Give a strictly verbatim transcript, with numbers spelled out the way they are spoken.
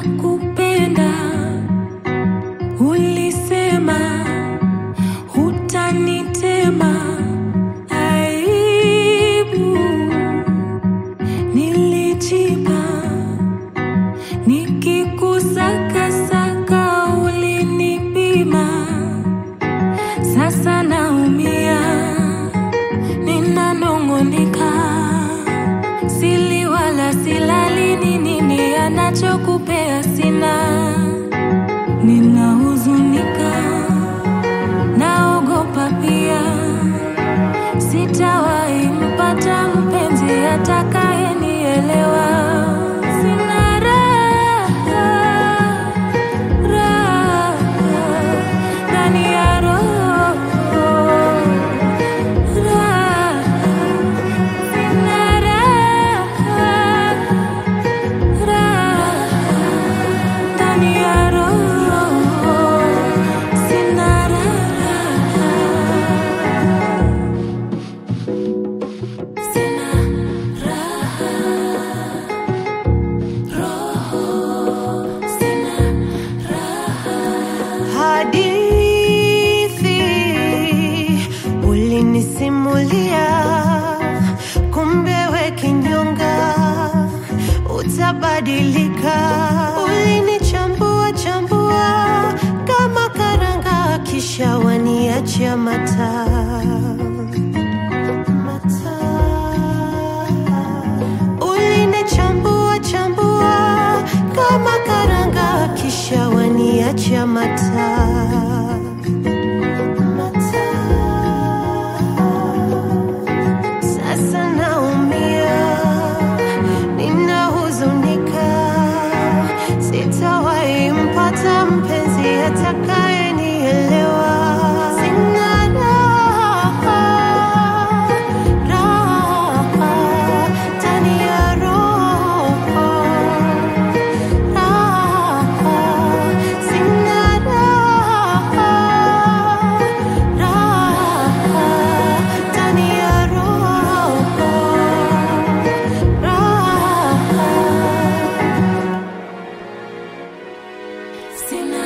nakupenda. Ulisema hutanitema, aibu nilijipa. Nikikusaka saka ulinipima, sasa naumia, ninanong'onika. Sili wala silali, ni nini anachokupea sina. Ninahuzunika, naogopa pia, sitawahi mpata mpenzi atakayenielewa. Sina raha, raha ndani ya roho, raha. Sina raha, raha ndani ya roho, sina raha, sina raha, roho, sina raha. Hadithi ulinisimulia, kumbe we kinyonga, utabadilika. Ulinichambua chambua kama karanga, kisha waniachia mata mata. Ulinichambua chambua kama karanga, kisha waniachia mata mata. Sasa naumia, ninahuzunika, sitawahi mpata mpenzi atakayenielewa. Sina raha, raha ndani ya roho, raha. Sina raha, raha ndani ya roho, raha. Sina